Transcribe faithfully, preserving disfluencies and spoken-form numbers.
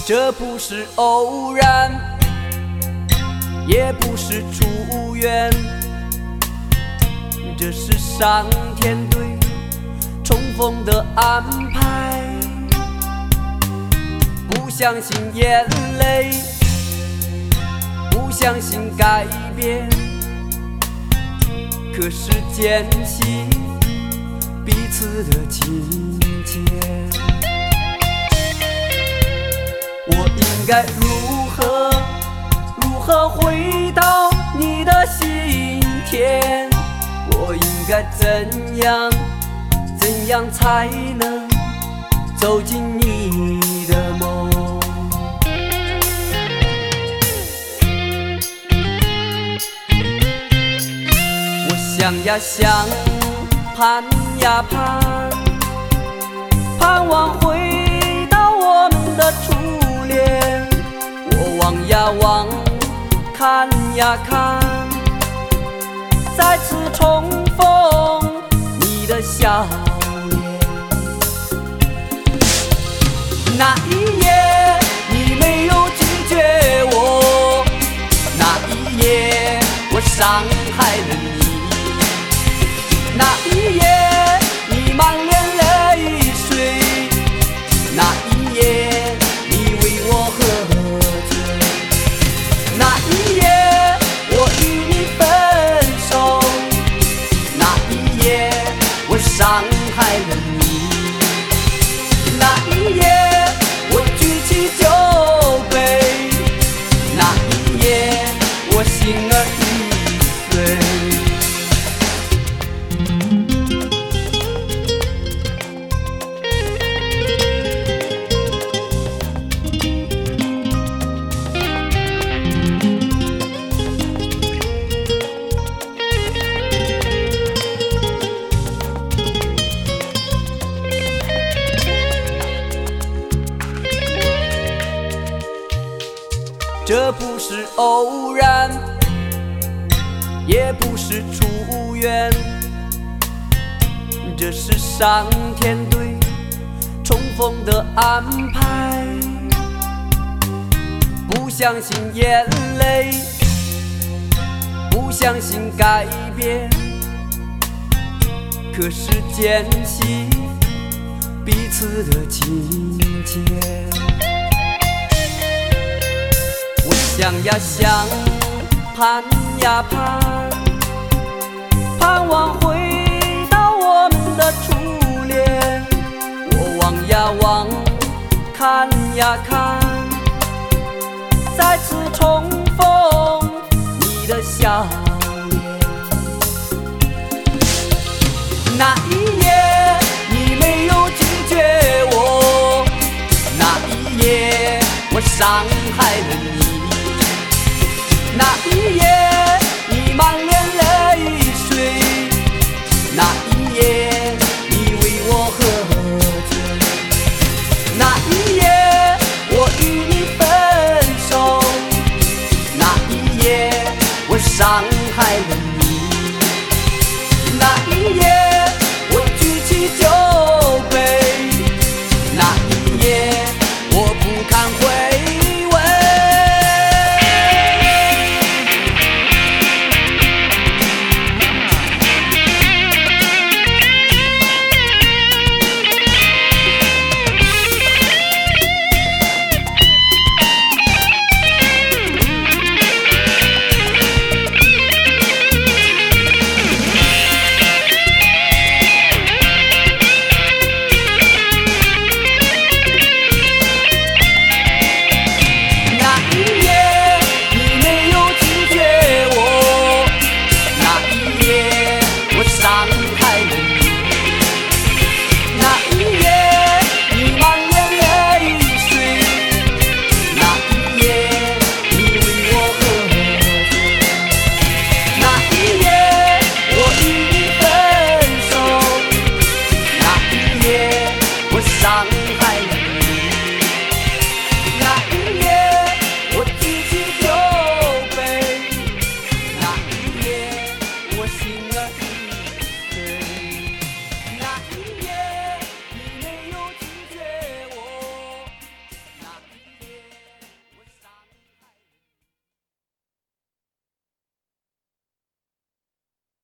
这不是偶然，也不是出缘，这是上天对重逢的安排。不相信眼泪，不相信改变，可是捡起彼此的情节。我应该如何如何回到你的心田？我应该怎样怎样才能走进你的梦？我想呀想，盼呀盼，盼望回到我们的初恋。我望呀望，看呀看，再次重逢你的笑脸。那一夜你没有拒绝我，那一夜我伤害了你，那一夜你满脸泪水，那一夜你为我喝醉，那一夜我与你分手，那一夜我伤害了你，那一夜我举起酒杯，那一夜我心儿已碎。这不是偶然，也不是出缘，这是上天对重逢的安排。不相信眼泪，不相信改变，可是捡起彼此的情节。想呀想，盼呀盼，盼望回到我们的初恋。我望呀望，看呀看，再次重逢你的笑脸。那一夜你没有拒绝我，那一夜我伤害了你，